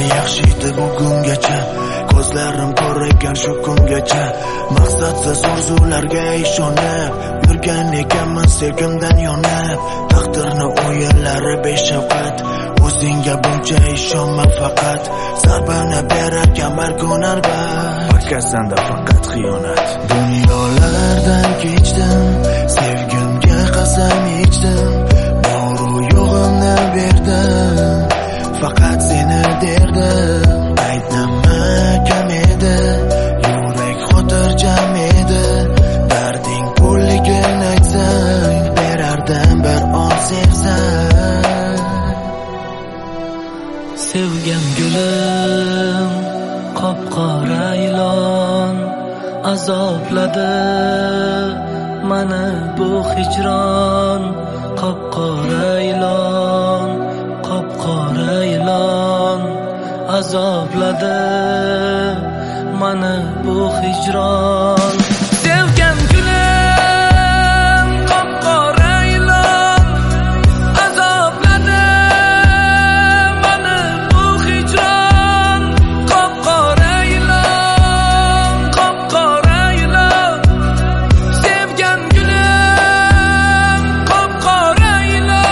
Meni yaxshi edi bugungacha, ko'zlarim ko'rgan shu kungacha. Maqsadsiz orzularga ishonib yurgan ekanman sevgimdan yonib. Taqdirni o'yinlari beshafqat, o'zingga buncha ishonma faqat. Zarbani berarkan balkon albat, faqat senda faqat xiyonat. Dunyolardan kechdim, sevgimga qasam ichdim, boru yo'g'imni berdim, faqat seni derdim. Aytnama kam edi, yurak xotirjam edi, darding pulligini aytsang berardim bir on sevsang. Sevgan gulim qop-qora ilon, azobladi mani bu hijron. Qop-qora ilon, qop-qora ilon, azobladi mani bu hijron. Sevgan gulim qop-qora ilon, azobladi mani bu hijron. Qop-qora ilon, qop-qora ilon, sevgan gulim qop-qora ilon.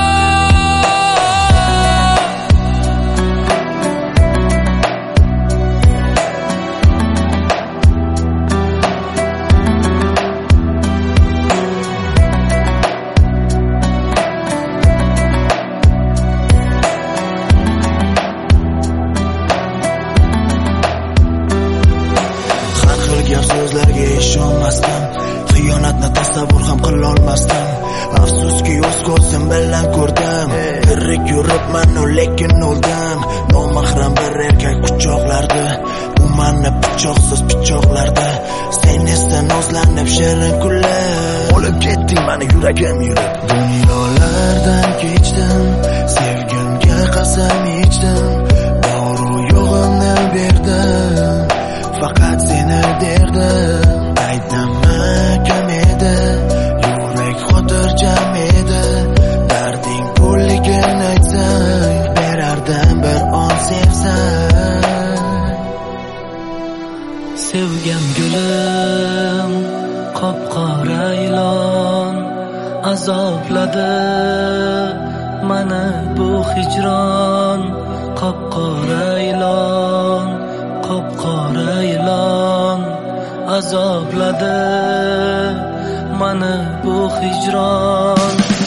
Gap so'zlarga ishonmasdim, xiyonatni tasavvur ham qilolmasdim. Afsuski o'z ko'zim bilan ko'rdim, tirik yuribman lekin o'ldim. Nomahram bir erkak quchoqlardi, u meni pichoqsiz pichoqlardi. Sen esa nozlanib shirin kulib olib ketding mani yuragim yurib. Dunyolardan kechdim, sevgimga qasam ichdim, boru yo'g'imni berdim, faqat seni derdim. Aytnama kam edi, yurak xotirjam edi, darding pulligini aytsang berardim bir on sevsang. Sevgan gulim qop-qora ilon, azobladi mani bu hijron. Qop-qora ilon, qop-qora ilon, azobladi mani bu hijron.